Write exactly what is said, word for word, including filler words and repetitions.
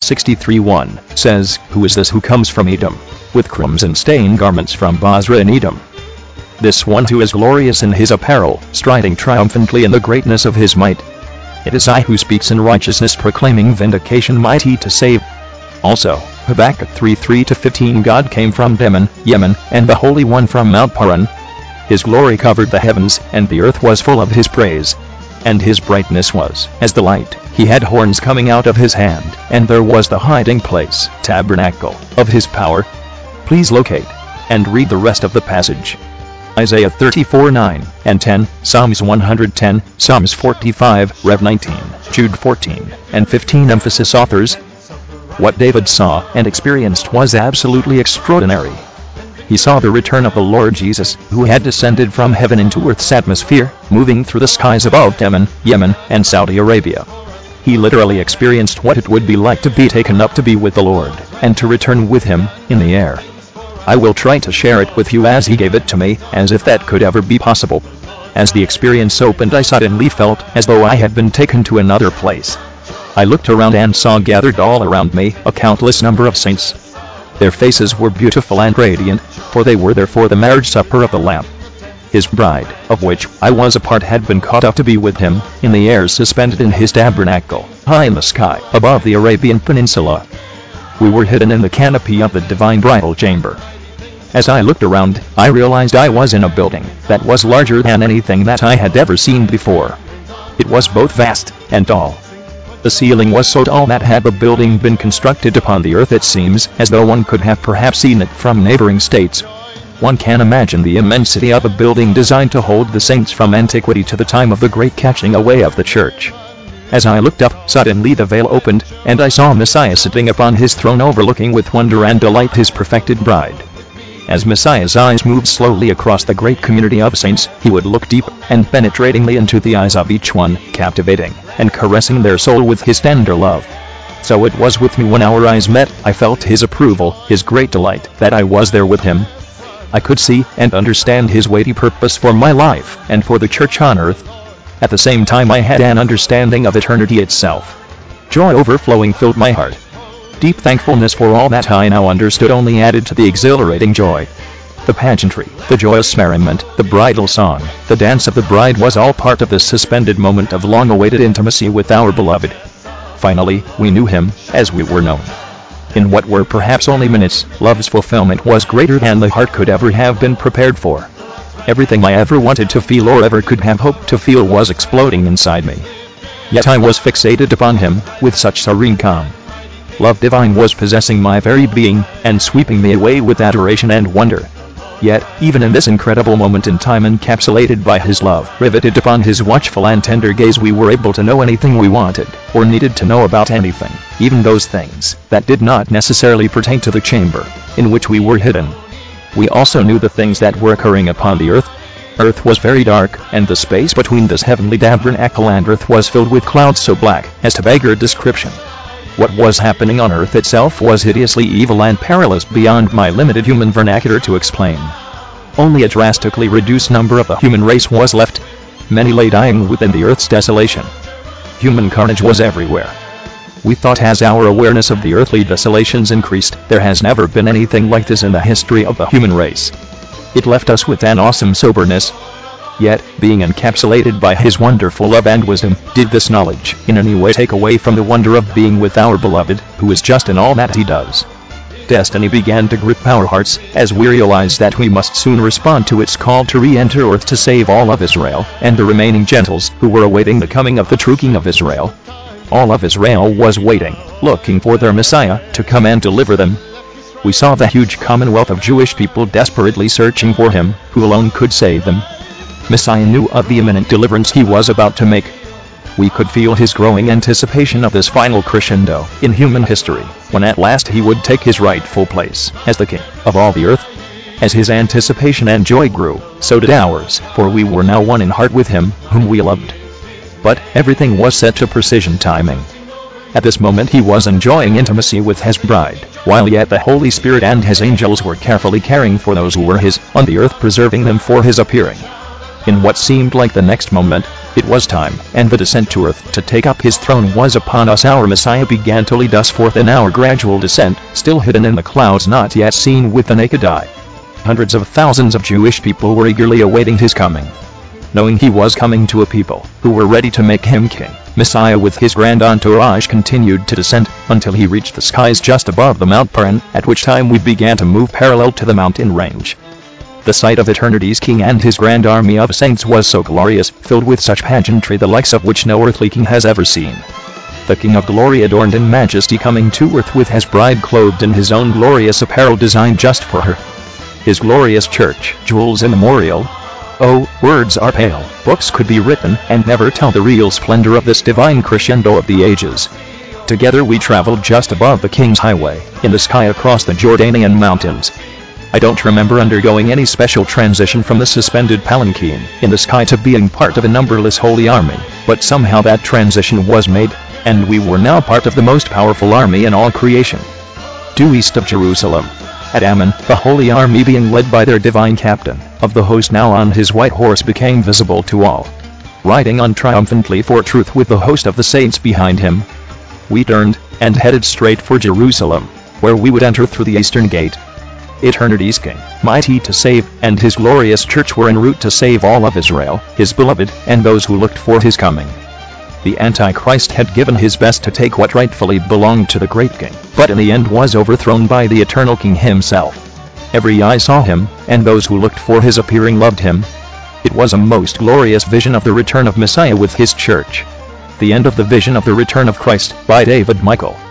sixty-three one, says, "Who is this who comes from Edom, with crimson stained garments from Basra in Edom? This one who is glorious in his apparel, striding triumphantly in the greatness of his might. It is I who speaks in righteousness, proclaiming vindication, mighty to save." Also, Habakkuk three three to fifteen, "God came from Teman, Yemen, and the Holy One from Mount Paran. His glory covered the heavens, and the earth was full of his praise. And his brightness was as the light. He had horns coming out of his hand, and there was the hiding place, tabernacle, of his power." Please locate and read the rest of the passage. Isaiah thirty-four nine and ten, Psalms one hundred ten, Psalms forty-five, Rev nineteen, Jude fourteen and fifteen. Emphasis. Authors. What David saw and experienced was absolutely extraordinary. He saw the return of the Lord Jesus, who had descended from heaven into earth's atmosphere, moving through the skies above Teman, Yemen, and Saudi Arabia. He literally experienced what it would be like to be taken up to be with the Lord, and to return with him, in the air. I will try to share it with you as he gave it to me, as if that could ever be possible. As the experience opened, I suddenly felt as though I had been taken to another place. I looked around and saw gathered all around me a countless number of saints. Their faces were beautiful and radiant, for they were there for the marriage supper of the Lamb. His bride, of which I was a part, had been caught up to be with him, in the air, suspended in his tabernacle, high in the sky, above the Arabian Peninsula. We were hidden in the canopy of the divine bridal chamber. As I looked around, I realized I was in a building that was larger than anything that I had ever seen before. It was both vast and tall. The ceiling was so tall that had the building been constructed upon the earth, it seems as though one could have perhaps seen it from neighboring states. One can imagine the immensity of a building designed to hold the saints from antiquity to the time of the great catching away of the church. As I looked up, suddenly the veil opened, and I saw Messiah sitting upon his throne, overlooking with wonder and delight his perfected bride. As Messiah's eyes moved slowly across the great community of saints, he would look deep and penetratingly into the eyes of each one, captivating and caressing their soul with his tender love. So it was with me when our eyes met. I felt his approval, his great delight that I was there with him. I could see and understand his weighty purpose for my life and for the church on earth. At the same time, I had an understanding of eternity itself. Joy overflowing filled my heart. Deep thankfulness for all that I now understood only added to the exhilarating joy. The pageantry, the joyous merriment, the bridal song, the dance of the bride was all part of this suspended moment of long-awaited intimacy with our beloved. Finally, we knew him, as we were known. In what were perhaps only minutes, love's fulfillment was greater than the heart could ever have been prepared for. Everything I ever wanted to feel or ever could have hoped to feel was exploding inside me. Yet I was fixated upon him, with such serene calm. Love divine was possessing my very being, and sweeping me away with adoration and wonder. Yet, even in this incredible moment in time, encapsulated by his love, riveted upon his watchful and tender gaze, we were able to know anything we wanted, or needed to know about anything, even those things that did not necessarily pertain to the chamber in which we were hidden. We also knew the things that were occurring upon the earth. Earth was very dark, and the space between this heavenly tabernacle and earth was filled with clouds so black as to beggar description. What was happening on earth itself was hideously evil and perilous beyond my limited human vernacular to explain. Only a drastically reduced number of the human race was left. Many lay dying within the earth's desolation. Human carnage was everywhere. We thought, as our awareness of the earthly desolations increased, there has never been anything like this in the history of the human race. It left us with an awesome soberness. Yet, being encapsulated by his wonderful love and wisdom, did this knowledge in any way take away from the wonder of being with our beloved, who is just in all that he does? Destiny began to grip our hearts, as we realized that we must soon respond to its call to re-enter earth to save all of Israel, and the remaining Gentiles, who were awaiting the coming of the true King of Israel. All of Israel was waiting, looking for their Messiah, to come and deliver them. We saw the huge commonwealth of Jewish people desperately searching for him, who alone could save them. Messiah knew of the imminent deliverance he was about to make. We could feel his growing anticipation of this final crescendo in human history, when at last he would take his rightful place as the King of all the earth. As his anticipation and joy grew, so did ours, for we were now one in heart with him, whom we loved. But everything was set to precision timing. At this moment he was enjoying intimacy with his bride, while yet the Holy Spirit and his angels were carefully caring for those who were his on the earth, preserving them for his appearing. In what seemed like the next moment, It was time, and the descent to earth to take up his throne was upon us. Our Messiah began to lead us forth in our gradual descent, still hidden in the clouds, not yet seen with the naked eye. Hundreds of thousands of Jewish people were eagerly awaiting his coming. Knowing he was coming to a people who were ready to make him king, Messiah with his grand entourage continued to descend until he reached the skies just above the Mount Paran, at which time we began to move parallel to the mountain range. The sight of eternity's king and his grand army of saints was so glorious, filled with such pageantry the likes of which no earthly king has ever seen. The King of Glory adorned in majesty coming to earth with his bride clothed in his own glorious apparel designed just for her. His glorious church, jewels immemorial. Oh, words are pale, books could be written, and never tell the real splendor of this divine crescendo of the ages. Together we traveled just above the King's Highway, in the sky across the Jordanian mountains. I don't remember undergoing any special transition from the suspended palanquin in the sky to being part of a numberless holy army, but somehow that transition was made, and we were now part of the most powerful army in all creation. Due east of Jerusalem, at Ammon, the holy army being led by their divine captain of the host now on his white horse became visible to all. Riding on triumphantly for truth with the host of the saints behind him, we turned and headed straight for Jerusalem, where we would enter through the eastern gate. Eternity's King, mighty to save, and his glorious church were en route to save all of Israel, his beloved, and those who looked for his coming. The Antichrist had given his best to take what rightfully belonged to the great king, but in the end was overthrown by the eternal king himself. Every eye saw him, and those who looked for his appearing loved him. It was a most glorious vision of the return of Messiah with his church. The end of the vision of the return of Christ, by David Michael.